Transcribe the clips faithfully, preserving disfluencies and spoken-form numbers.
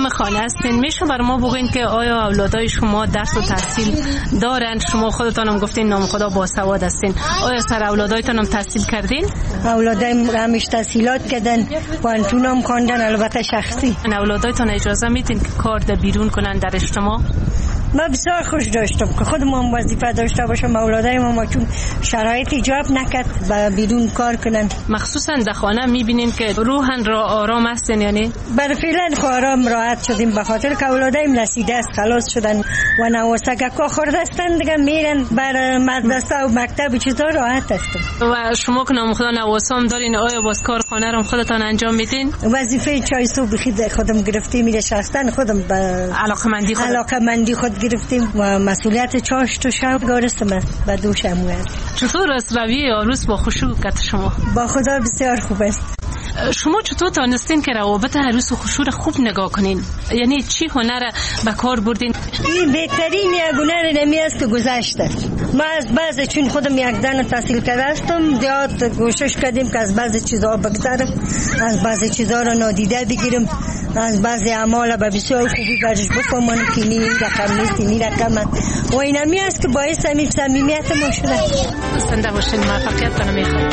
خانم خانه هستین، میشه بر ما بگین که آیا اولادای شما درس و تحصیل دارن؟ شما خودتان هم گفتین نام خدا باسواد هستین، آیا سر اولادایتان هم تحصیل کردین؟ اولادایم همیش تحصیلات کردن، پانتون هم خواندن، البته شخصی. اولادایتان اجازه میدین که کار در بیرون کنن در اجتماع؟ من بسیار خوش داشتم که خودم هم وظیفه داشته باشم، اولادایم هم چون شرایط ایجاب نکرد و بیرون کار کنن. مخصوصا در خانه میبینین که روحن را آرام هستین؟ یعنی بر فعلا آرام راحت شدیم به خاطر که اولادایم رسیده است، خلاص شدن و نواسگکا خورده هستن دیگه، میرن بر مدرسه و مکتب چیزا راحت هستن. و شما که نام خدا نواسام دارین، آیا باز کار خانه رو خودتان انجام میدین؟ وظیفه چای صبح خود خودم گرفتیم، میره شخصا خودم به علاقمندی خود علاقمندی خود گرفتیم و مسئولیت چاشت و شب گارستم به دوش امویت. چطور است رویه عروس با خشوع شما؟ با خدا بسیار خوب است. شما چطور تانستین که روابط عروس و خشوع خوب نگاه کنین؟ یعنی چی هنر به کار بردین؟ این بهترین هنر نمی است که گذشته. ما از بعض چون خودم یک دانه تحصیل کرده هستم، زیاد کوشش کردیم که از بعض چیزها بگذرم، از بعض چیزها را نادیده بگیرم، از بعض اعمال به بسیار خوبی برش بفهمم که این رقم نیست، این رقم و این همی است که باعث همین صمیمیت ما شده. زنده باشین، موفقیت کنم میخوام.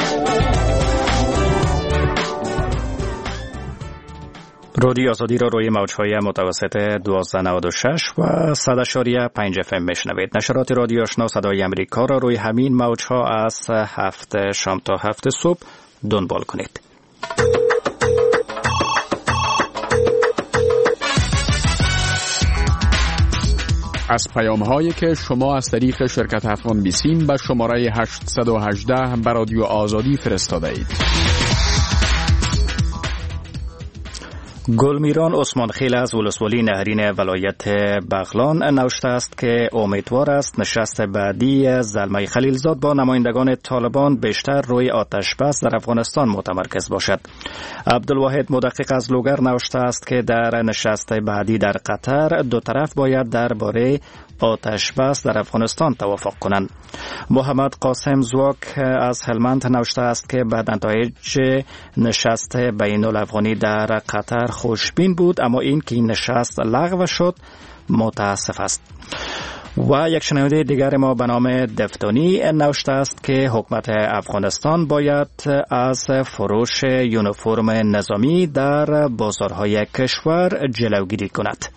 رادیو آزادی را روی موج‌های متوسط دوازده نود و شش و صد اشاریه پنج اف ام میشنوید. نشرات رادیو آشنا صدای امریکا را روی همین موج‌ها از هفت شام تا هفت صبح دنبال کنید. از پیام‌هایی که شما از طریق شرکت افغان بیسیم به شماره هشت یک هشت به رادیو آزادی فرستاده اید. گلمیران عثمان خیل از ولسوالی نهرین ولایت بغلان نوشته است که امیدوار است نشست بعدی زلمه خلیلزاد با نمایندگان طالبان بیشتر روی آتش بس در افغانستان متمرکز باشد. عبدالواحد مدقق از لوگر نوشته است که در نشست بعدی در قطر دو طرف باید درباره آتش بس در افغانستان توافق کنند. محمد قاسم زواک از هلمند نوشته است که بعد نتایج نشست بین الافغانی در قطر خوشبین بود، اما این که این نشست لغو شد متاسف است. و یک شنونده دیگر ما به نام دفتانی نوشته است که حکومت افغانستان باید از فروش یونیفرم نظامی در بازارهای کشور جلوگیری کند.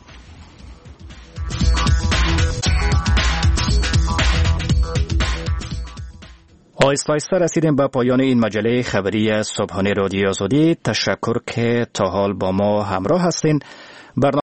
آیسته آیسته رسیدیم به پایان این مجله خبری صبحانه رادیو آزادی. تشکر که تا حال با ما همراه هستین. برنامه